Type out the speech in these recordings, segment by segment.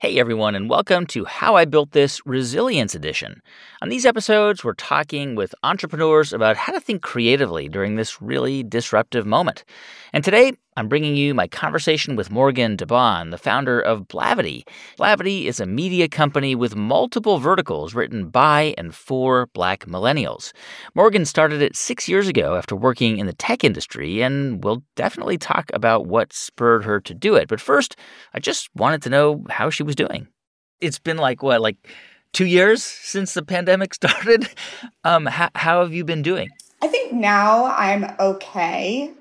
Hey everyone, and welcome to How I Built This Resilience Edition. On these episodes, we're talking with entrepreneurs about how to think creatively during this really disruptive moment. And today, I'm bringing you my conversation with Morgan DeBaun, the founder of Blavity. Blavity is a media company with multiple verticals written by and for Black millennials. Morgan started it 6 years ago after working in the tech industry, and we'll definitely talk about what spurred her to do it. But first, I just wanted to know how she was doing. It's been like 2 years since the pandemic started? How have you been doing? I think now I'm okay.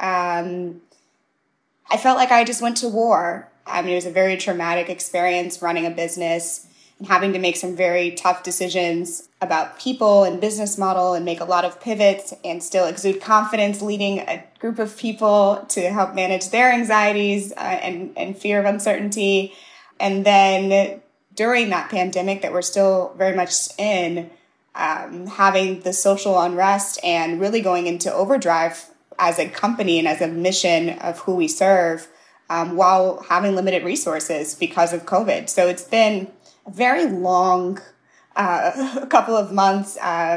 I felt like I just went to war. It was a very traumatic experience running a business and having to make some very tough decisions about people and business model and make a lot of pivots and still exude confidence leading a group of people to help manage their anxieties and fear of uncertainty. And then during that pandemic that we're still very much in, having the social unrest and really going into overdrive as a company and as a mission of who we serve, while having limited resources because of COVID. So it's been a very long couple of months,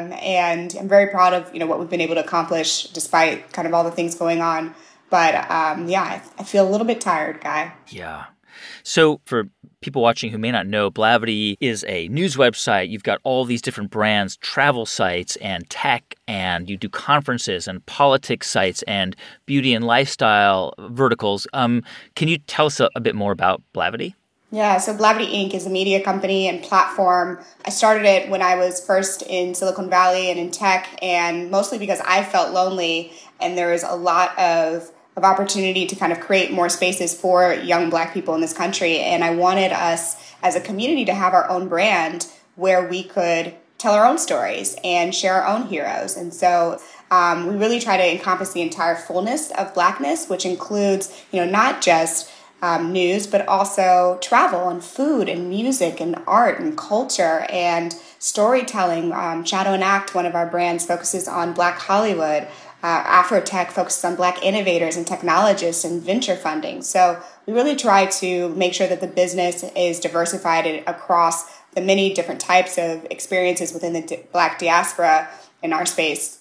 and I'm very proud of what we've been able to accomplish despite kind of all the things going on. But I feel a little bit tired, Guy. Yeah. So for people watching who may not know, Blavity is a news website. You've got all these different brands, travel sites and tech, and you do conferences and politics sites and beauty and lifestyle verticals. Can you tell us a bit more about Blavity? Yeah, so Blavity Inc. is a media company and platform. I started it when I was first in Silicon Valley and in tech, and mostly because I felt lonely, and there was a lot of opportunity to kind of create more spaces for young Black people in this country. And I wanted us as a community to have our own brand where we could tell our own stories and share our own heroes. And so we really try to encompass the entire fullness of Blackness, which includes, not just news, but also travel and food and music and art and culture and storytelling. Shadow and Act, one of our brands, focuses on Black Hollywood. Afrotech focuses on Black innovators and technologists and venture funding. So we really try to make sure that the business is diversified across the many different types of experiences within the Black diaspora in our space.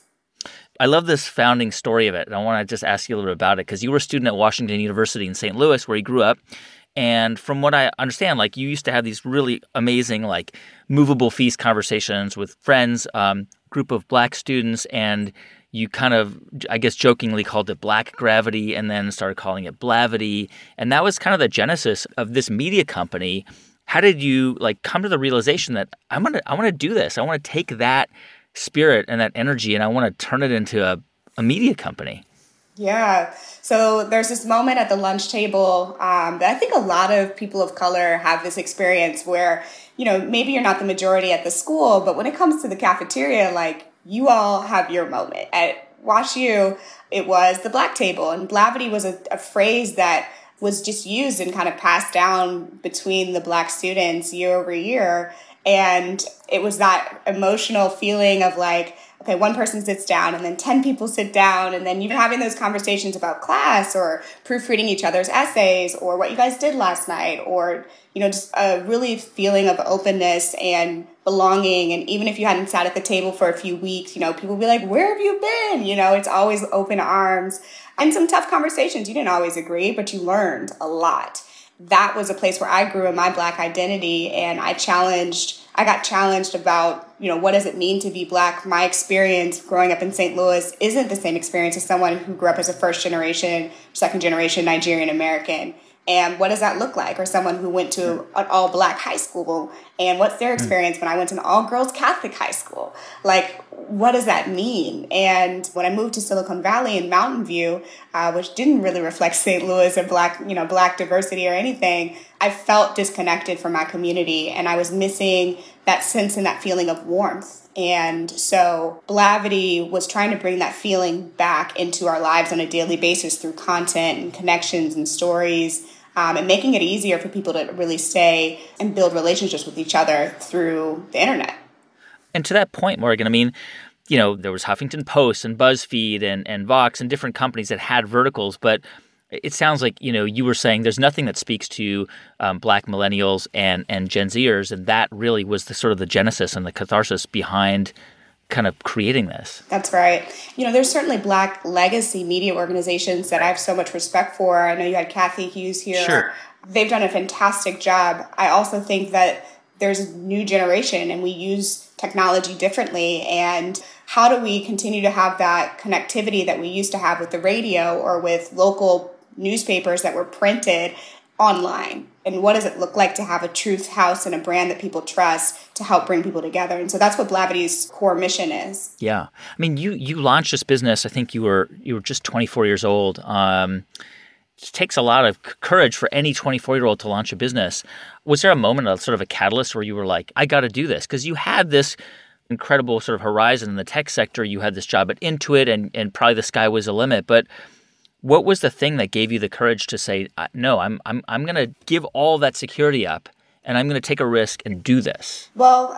I love this founding story of it, and I want to just ask you a little bit about it, because you were a student at Washington University in St. Louis, where you grew up. And from what I understand, you used to have these really amazing, movable feast conversations with friends, group of Black students, and you kind of, I guess, jokingly called it Black Gravity and then started calling it Blavity. And that was kind of the genesis of this media company. How did you come to the realization that I want to do this? I want to take that spirit and that energy and I want to turn it into a media company? Yeah. So there's this moment at the lunch table that I think a lot of people of color have this experience where, maybe you're not the majority at the school, but when it comes to the cafeteria, you all have your moment. At WashU, it was the Black table, and Blavity was a phrase that was just used and kind of passed down between the Black students year over year. And it was that emotional feeling of okay, one person sits down and then 10 people sit down, and then you're having those conversations about class or proofreading each other's essays or what you guys did last night, or, just a really feeling of openness and belonging. And even if you hadn't sat at the table for a few weeks, people would be like, where have you been? It's always open arms and some tough conversations. You didn't always agree, but you learned a lot. That was a place where I grew in my Black identity, and I got challenged about, what does it mean to be Black? My experience growing up in St. Louis isn't the same experience as someone who grew up as a first generation, second generation Nigerian American. And what does that look like? Or someone who went to an all Black high school, and what's their experience when I went to an all girls Catholic high school? What does that mean? And when I moved to Silicon Valley in Mountain View, which didn't really reflect St. Louis or Black diversity or anything, I felt disconnected from my community, and I was missing that sense and that feeling of warmth. And so Blavity was trying to bring that feeling back into our lives on a daily basis through content and connections and stories, and making it easier for people to really stay and build relationships with each other through the internet. And to that point, Morgan, there was Huffington Post and BuzzFeed and Vox and different companies that had verticals, but It sounds like, you were saying there's nothing that speaks to Black millennials and Gen Zers, and that really was the sort of the genesis and the catharsis behind kind of creating this. That's right. There's certainly Black legacy media organizations that I have so much respect for. I know you had Kathy Hughes here. Sure. They've done a fantastic job. I also think that there's a new generation and we use technology differently. And how do we continue to have that connectivity that we used to have with the radio or with local newspapers that were printed online? And what does it look like to have a truth house and a brand that people trust to help bring people together? And so that's what Blavity's core mission is. Yeah. I mean, you launched this business, I think you were just 24 years old. It takes a lot of courage for any 24-year-old to launch a business. Was there a moment, sort of a catalyst where you were like, I got to do this? Because you had this incredible sort of horizon in the tech sector. You had this job at Intuit and probably the sky was the limit. But what was the thing that gave you the courage to say, no, I'm going to give all that security up and I'm going to take a risk and do this? Well,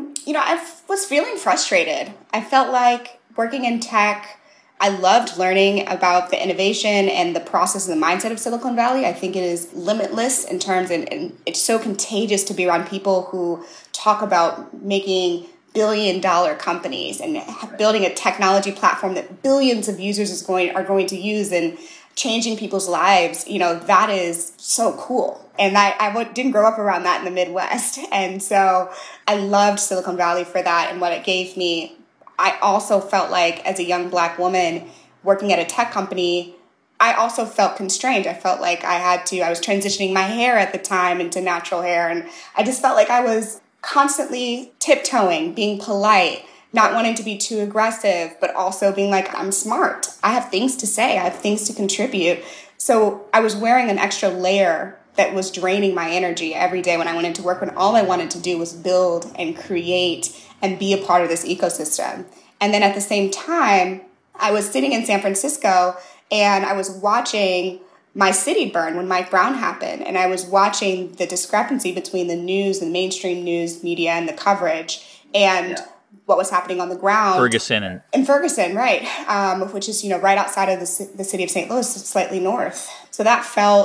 I was feeling frustrated. I felt like working in tech, I loved learning about the innovation and the process and the mindset of Silicon Valley. I think it is limitless in terms, and it's so contagious to be around people who talk about making billion-dollar companies and building a technology platform that billions of users are going to use and changing people's lives. That is so cool. And I didn't grow up around that in the Midwest. And so I loved Silicon Valley for that and what it gave me. I also felt like as a young Black woman working at a tech company, I also felt constrained. I felt like I was transitioning my hair at the time into natural hair. And I just felt like I was constantly tiptoeing, being polite, not wanting to be too aggressive, but also being like, I'm smart. I have things to say. I have things to contribute. So I was wearing an extra layer that was draining my energy every day when I went into work, when all I wanted to do was build and create and be a part of this ecosystem. And then at the same time, I was sitting in San Francisco and I was watching my city burn when Mike Brown happened. And I was watching the discrepancy between the news and mainstream news media and the coverage and what was happening on the ground. Ferguson. In Ferguson, right. Which is, right outside of the city of St. Louis, slightly north. So that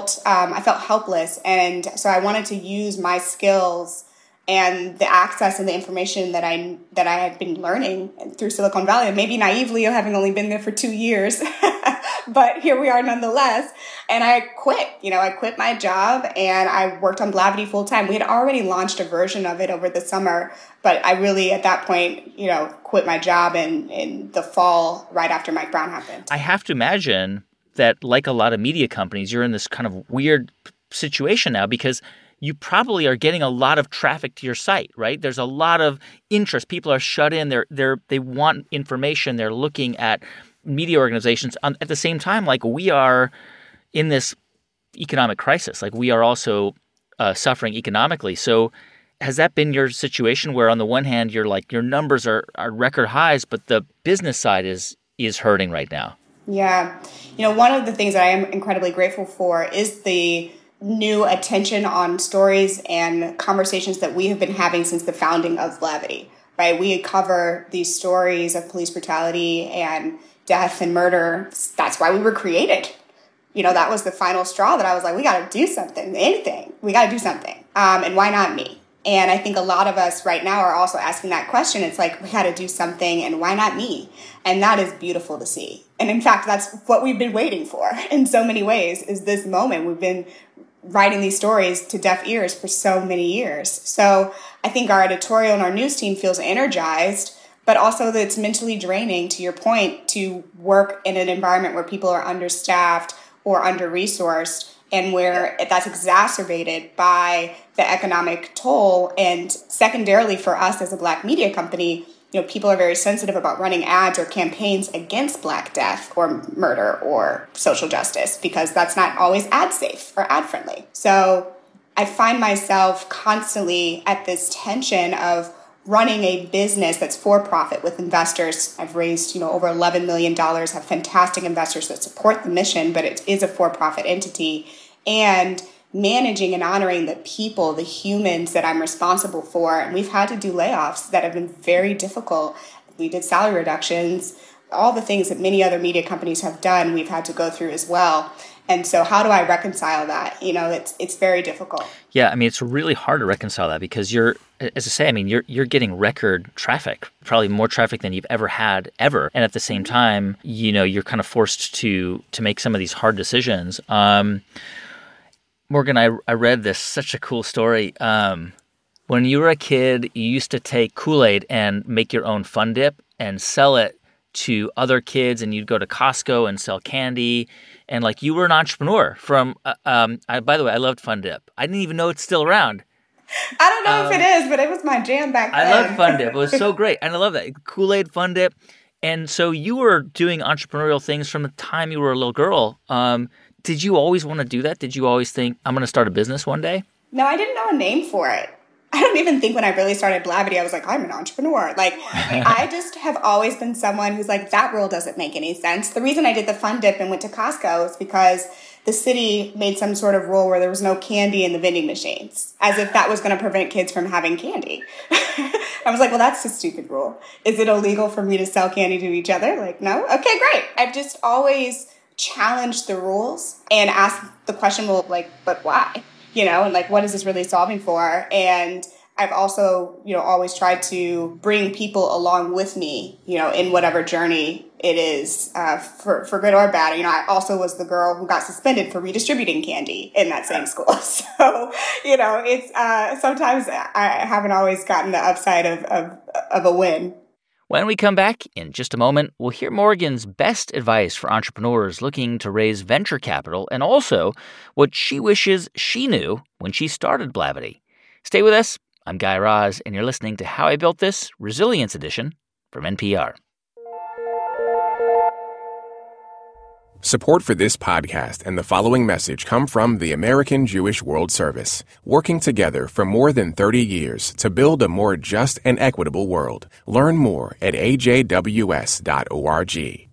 I felt helpless. And so I wanted to use my skills and the access and the information that I had been learning through Silicon Valley, and maybe naively having only been there for 2 years, but here we are nonetheless. And I quit. I quit my job and I worked on Blavity full time. We had already launched a version of it over the summer, but I really at that point, quit my job in the fall right after Mike Brown happened. I have to imagine that, like a lot of media companies, you're in this kind of weird situation now because you probably are getting a lot of traffic to your site, right? There's a lot of interest. People are shut in. They want information. They're looking at media organizations. At the same time, like, we are in this economic crisis. Like, we are also suffering economically. So has that been your situation where on the one hand, you're like, your numbers are record highs, but the business side is hurting right now? Yeah. One of the things that I am incredibly grateful for is the new attention on stories and conversations that we have been having since the founding of Blavity, right? We cover these stories of police brutality and death and murder. That's why we were created. That was the final straw that I was like, we got to do something, anything. We got to do something. And why not me? And I think a lot of us right now are also asking that question. It's like, we got to do something, and why not me? And that is beautiful to see. And in fact, that's what we've been waiting for in so many ways, is this moment. We've been writing these stories to deaf ears for so many years. So I think our editorial and our news team feels energized, but also that it's mentally draining, to your point, to work in an environment where people are understaffed or under-resourced, and where that's exacerbated by the economic toll. And secondarily, for us as a Black media company, people are very sensitive about running ads or campaigns against Black death or murder or social justice, because that's not always ad safe or ad friendly. So I find myself constantly at this tension of running a business that's for profit with investors. I've raised, over $11 million, have fantastic investors that support the mission, but it is a for-profit entity. And managing and honoring the people, the humans that I'm responsible for. And we've had to do layoffs that have been very difficult. We did salary reductions, all the things that many other media companies have done, we've had to go through as well. And so how do I reconcile that? It's very difficult. Yeah, I mean, it's really hard to reconcile that because you're, as I say, I mean, you're getting record traffic, probably more traffic than you've ever had ever. And at the same time, you're kind of forced to make some of these hard decisions. Morgan, I read this, such a cool story. When you were a kid, you used to take Kool-Aid and make your own Fun Dip and sell it to other kids, and you'd go to Costco and sell candy. And like you were an entrepreneur from, by the way, I loved Fun Dip. I didn't even know it's still around. I don't know if it is, but it was my jam back then. I loved Fun Dip. It was so great. And I love that. Kool-Aid, Fun Dip. And so you were doing entrepreneurial things from the time you were a little girl. Did you always want to do that? Did you always think, I'm going to start a business one day? No, I didn't know a name for it. I don't even think when I really started Blavity, I was like, I'm an entrepreneur. Like, I just have always been someone who's like, that rule doesn't make any sense. The reason I did the Fun Dip and went to Costco is because the city made some sort of rule where there was no candy in the vending machines, as if that was going to prevent kids from having candy. I was like, well, that's a stupid rule. Is it illegal for me to sell candy to each other? Like, no? Okay, great. I've just always challenged the rules and asked the question, well, like, but why? And like, what is this really solving for? And I've also, always tried to bring people along with me, in whatever journey it is, for good or bad. I also was the girl who got suspended for redistributing candy in that same school. So, it's, sometimes I haven't always gotten the upside of a win. When we come back in just a moment, we'll hear Morgan's best advice for entrepreneurs looking to raise venture capital and also what she wishes she knew when she started Blavity. Stay with us. I'm Guy Raz, and you're listening to How I Built This, Resilience Edition from NPR. Support for this podcast and the following message come from the American Jewish World Service, working together for more than 30 years to build a more just and equitable world. Learn more at ajws.org.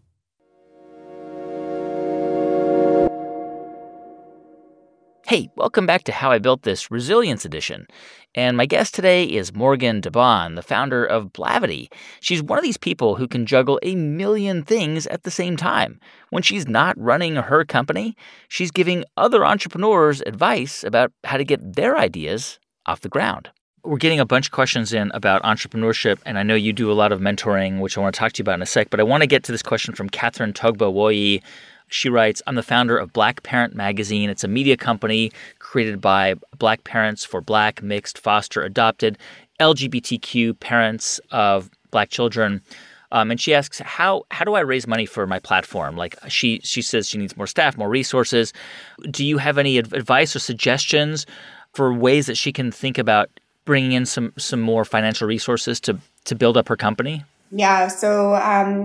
Hey, welcome back to How I Built This, Resilience Edition. And my guest today is Morgan DeBaun, the founder of Blavity. She's one of these people who can juggle a million things at the same time. When she's not running her company, she's giving other entrepreneurs advice about how to get their ideas off the ground. We're getting a bunch of questions in about entrepreneurship, and I know you do a lot of mentoring, which I want to talk to you about in a sec, but I want to get to this question from Catherine Togba-Woyi. She writes, I'm the founder of Black Parent Magazine. It's a media company created by Black parents for Black, mixed, foster, adopted, LGBTQ parents of Black children. And she asks, how do I raise money for my platform? Like she says she needs more staff, more resources. Do you have any advice or suggestions for ways that she can think about bringing in some more financial resources to build up her company? Yeah, so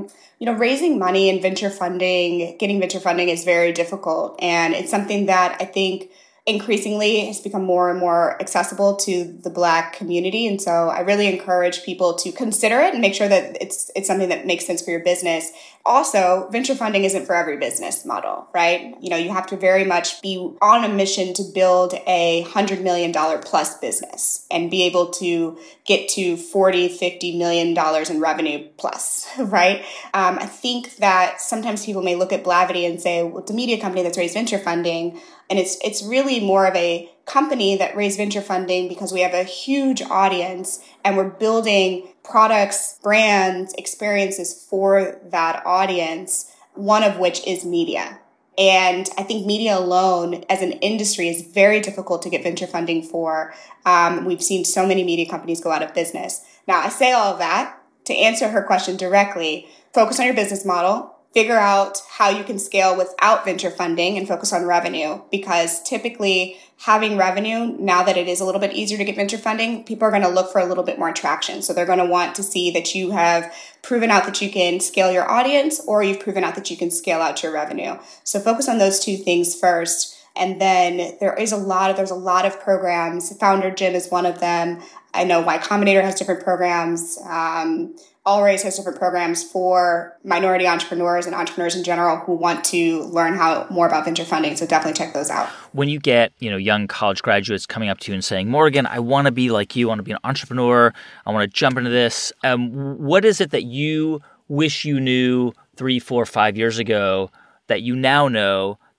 raising money and getting venture funding is very difficult. And it's something that I think increasingly has become more and more accessible to the Black community. And so I really encourage people to consider it and make sure that it's something that makes sense for your business. Also, venture funding isn't for every business model, right? You have to very much be on a mission to build a $100 million plus business and be able to get to $40, $50 million in revenue plus, right? I think that sometimes people may look at Blavity and say, well, it's a media company that's raised venture funding. And it's really more of a company that raised venture funding because we have a huge audience and we're building products, brands, experiences for that audience, one of which is media. And I think media alone as an industry is very difficult to get venture funding for. We've seen so many media companies go out of business. Now, I say all of that to answer her question directly. Focus on your business model. Figure out how you can scale without venture funding and focus on revenue, because typically having revenue, now that it is a little bit easier to get venture funding, people are going to look for a little bit more traction. So they're going to want to see that you have proven out that you can scale your audience or you've proven out that you can scale out your revenue. So focus on those two things first. And then there's a lot of programs. Founder Gym is one of them. I know Y Combinator has different programs. Allraise has different programs for minority entrepreneurs and entrepreneurs in general who want to learn more about venture funding. So definitely check those out. When you get, young college graduates coming up to you and saying, Morgan, I want to be like you. I want to be an entrepreneur. I want to jump into this. What is it that you wish you knew 3, 4, 5 years ago that you now know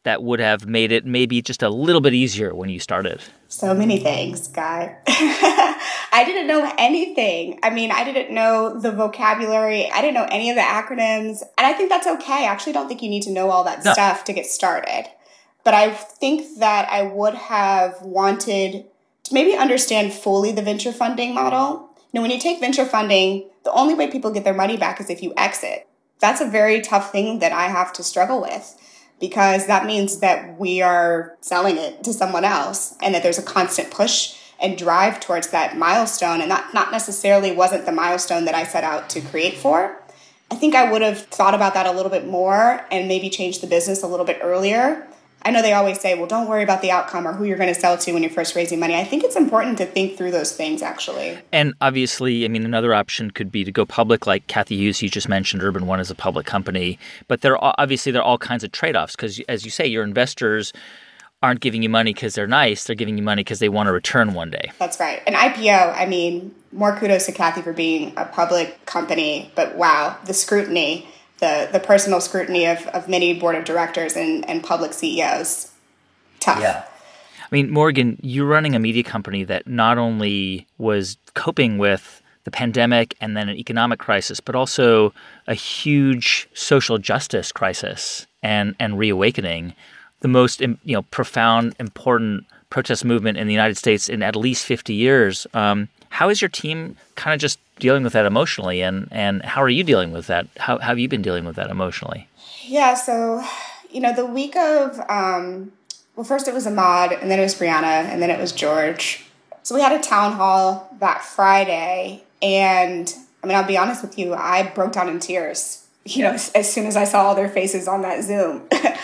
that would have made it maybe just a little bit easier when you started? So many things, Guy. I didn't know anything. I mean, I didn't know the vocabulary. I didn't know any of the acronyms. And I think that's okay. I actually don't think you need to know all that stuff to get started. But I think that I would have wanted to maybe understand fully the venture funding model. When you take venture funding, the only way people get their money back is if you exit. That's a very tough thing that I have to struggle with, because that means that we are selling it to someone else and that there's a constant push and drive towards that milestone. And that not necessarily wasn't the milestone that I set out to create for. I think I would have thought about that a little bit more and maybe changed the business a little bit earlier. I know they always say, well, don't worry about the outcome or who you're going to sell to when you're first raising money. I think it's important to think through those things, actually. And obviously, I mean, another option could be to go public, like Cathy Hughes, you just mentioned. Urban One is a public company. But there are all kinds of trade-offs because, as you say, your investors aren't giving you money because they're nice. They're giving you money because they want a return one day. That's right. An IPO, I mean, more kudos to Cathy for being a public company. But wow, the scrutiny, the personal scrutiny of many board of directors and public CEOs. Tough. Yeah. I mean, Morgan, you're running a media company that not only was coping with the pandemic and then an economic crisis, but also a huge social justice crisis and reawakening. The most profound, important protest movement in the United States in at least 50 years. How is your team kind of just dealing with that emotionally, and how are you dealing with that? How have you been dealing with that emotionally? Yeah, so, the week of, first it was Ahmaud, and then it was Breonna, and then it was George. So we had a town hall that Friday, and, I'll be honest with you, I broke down in tears, as soon as I saw all their faces on that Zoom.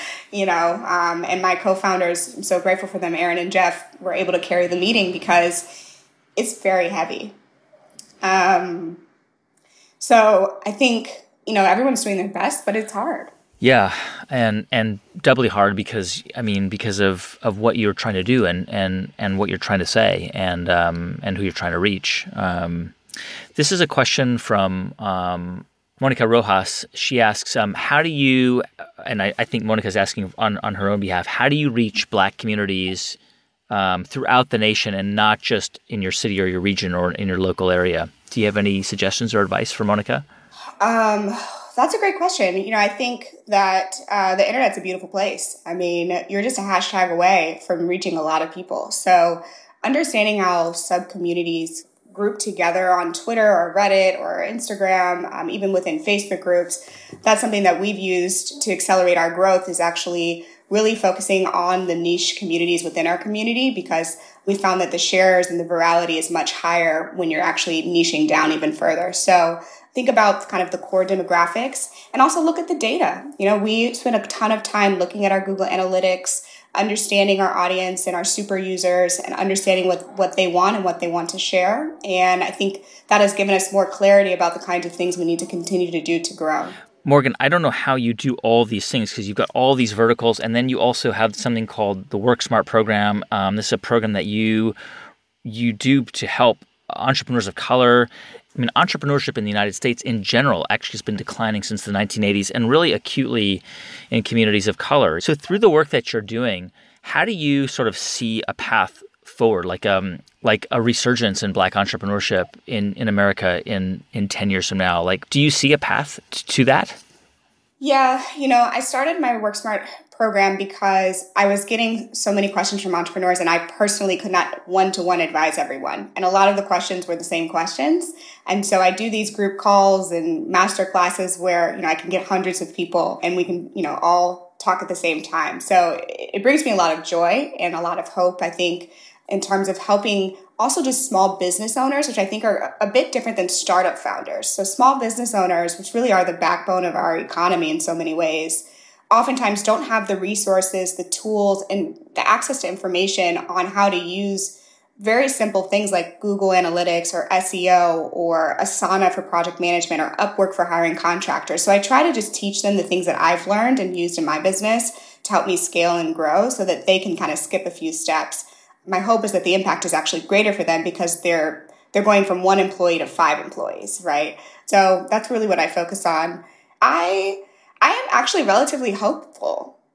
And my co-founders, I'm so grateful for them, Aaron and Jeff, were able to carry the meeting because it's very heavy. So I think, everyone's doing their best, but it's hard. Yeah, and doubly hard because of what you're trying to do and what you're trying to say and who you're trying to reach. This is a question from Monica Rojas. She asks, how do you, and I think Monica's asking on her own behalf, how do you reach Black communities throughout the nation and not just in your city or your region or in your local area? Do you have any suggestions or advice for Monica? That's a great question. I think that the internet's a beautiful place. You're just a hashtag away from reaching a lot of people. So understanding how sub-communities group together on Twitter or Reddit or Instagram, even within Facebook groups, that's something that we've used to accelerate our growth, is actually really focusing on the niche communities within our community, because we found that the shares and the virality is much higher when you're actually niching down even further. So think about kind of the core demographics and also look at the data. We spend a ton of time looking at our Google Analytics, understanding our audience and our super users and understanding what they want and what they want to share. And I think that has given us more clarity about the kinds of things we need to continue to do to grow. Morgan, I don't know how you do all these things because you've got all these verticals, and then you also have something called the Work Smart program. This is a program that you do to help entrepreneurs of color. Entrepreneurship in the United States in general actually has been declining since the 1980s and really acutely in communities of color. So through the work that you're doing, how do you sort of see a path forward, like a resurgence in Black entrepreneurship in America in 10 years from now? Like, do you see a path to that? Yeah, I started my Work Smart program because I was getting so many questions from entrepreneurs, and I personally could not one-to-one advise everyone. And a lot of the questions were the same questions. And so I do these group calls and master classes where, I can get hundreds of people and we can, all talk at the same time. So it brings me a lot of joy and a lot of hope, I think, in terms of helping also just small business owners, which I think are a bit different than startup founders. So small business owners, which really are the backbone of our economy in so many ways, oftentimes don't have the resources, the tools, and the access to information on how to use very simple things like Google Analytics or SEO or Asana for project management or Upwork for hiring contractors. So I try to just teach them the things that I've learned and used in my business to help me scale and grow so that they can kind of skip a few steps. My hope is that the impact is actually greater for them because they're going from 1 employee to 5 employees, right? So that's really what I focus on. I am actually relatively hopeful.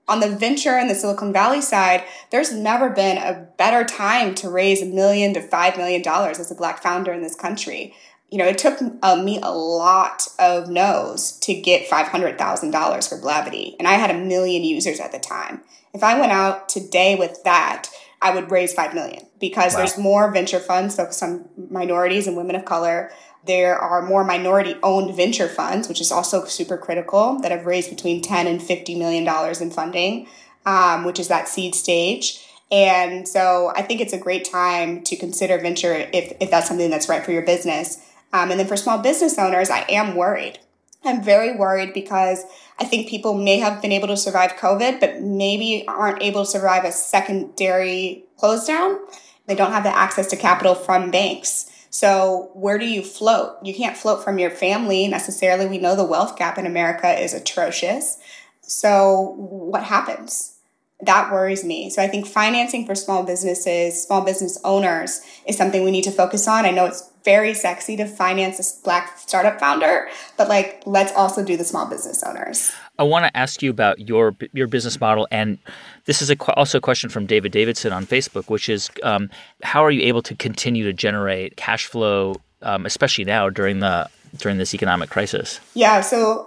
On the venture and the Silicon Valley side, there's never been a better time to raise $1 million to $5 million as a Black founder in this country. It took me a lot of no's to get $500,000 for Blavity, and I had 1 million users at the time. If I went out today with that, I would raise $5 million because There's more venture funds focused on minorities and women of color. There are more minority-owned venture funds, which is also super critical, that have raised between $10 and $50 million in funding, which is that seed stage. And so I think it's a great time to consider venture if that's something that's right for your business. And then for small business owners, I am worried. I'm very worried because I think people may have been able to survive COVID, but maybe aren't able to survive a secondary close down. They don't have the access to capital from banks. So where do you float? You can't float from your family necessarily. We know the wealth gap in America is atrocious. So what happens? That worries me. So I think financing for small businesses, small business owners is something we need to focus on. I know it's very sexy to finance a Black startup founder, but let's also do the small business owners. I want to ask you about your business model, and this is also a question from David Davidson on Facebook, which is how are you able to continue to generate cash flow, especially now during this economic crisis? Yeah, so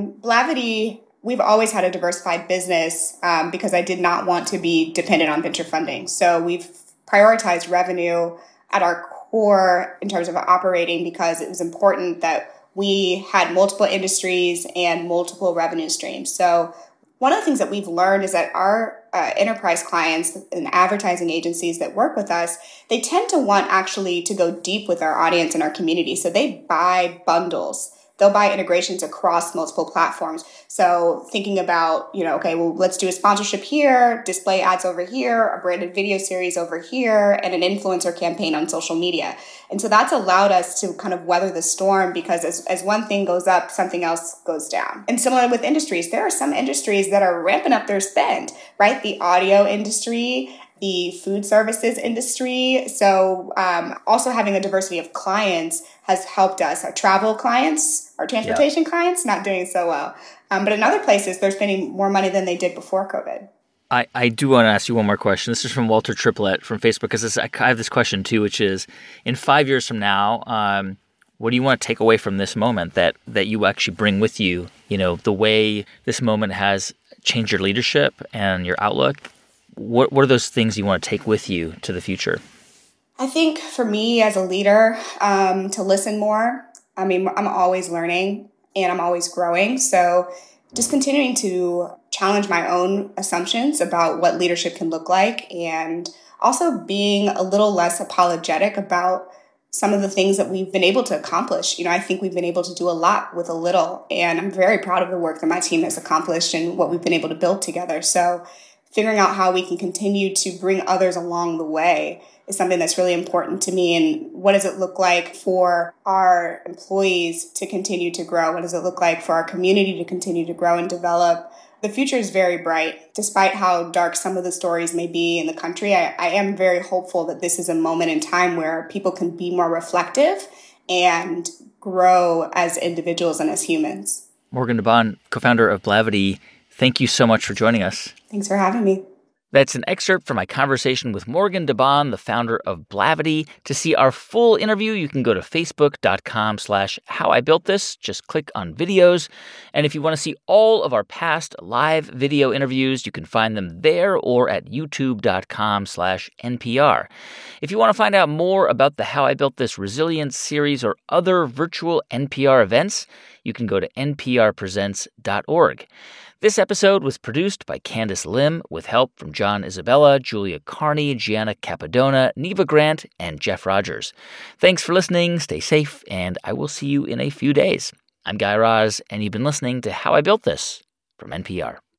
Blavity, we've always had a diversified business because I did not want to be dependent on venture funding. So we've prioritized revenue at our core in terms of operating because it was important that we had multiple industries and multiple revenue streams. So one of the things that we've learned is that our enterprise clients and advertising agencies that work with us, they tend to want actually to go deep with our audience and our community. So they buy bundles. They'll buy integrations across multiple platforms. So thinking about, okay, well, let's do a sponsorship here, display ads over here, a branded video series over here, and an influencer campaign on social media. And so that's allowed us to kind of weather the storm because as one thing goes up, something else goes down. And similarly with industries, there are some industries that are ramping up their spend, right? The audio industry, the food services industry. So also having a diversity of clients has helped us. Our travel clients, our transportation clients, not doing so well. But in other places, they're spending more money than they did before COVID. I do want to ask you one more question. This is from Walter Triplett from Facebook, because I have this question too, which is, in 5 years from now, what do you want to take away from this moment that you actually bring with you? The way this moment has changed your leadership and your outlook. What are those things you want to take with you to the future? I think for me as a leader, to listen more. I mean, I'm always learning and I'm always growing. So just continuing to challenge my own assumptions about what leadership can look like, and also being a little less apologetic about some of the things that we've been able to accomplish. I think we've been able to do a lot with a little, and I'm very proud of the work that my team has accomplished and what we've been able to build together. So figuring out how we can continue to bring others along the way is something that's really important to me. And what does it look like for our employees to continue to grow? What does it look like for our community to continue to grow and develop? The future is very bright. Despite how dark some of the stories may be in the country, I am very hopeful that this is a moment in time where people can be more reflective and grow as individuals and as humans. Morgan DeBaun, co-founder of Blavity, thank you so much for joining us. Thanks for having me. That's an excerpt from my conversation with Morgan DeBaun, the founder of Blavity. To see our full interview, you can go to facebook.com/howibuiltthis. Just click on videos. And if you want to see all of our past live video interviews, you can find them there or at youtube.com/NPR. If you want to find out more about the How I Built This Resilience series or other virtual NPR events, you can go to nprpresents.org. This episode was produced by Candace Lim with help from John Isabella, Julia Carney, Gianna Capadona, Neva Grant, and Jeff Rogers. Thanks for listening, stay safe, and I will see you in a few days. I'm Guy Raz, and you've been listening to How I Built This from NPR.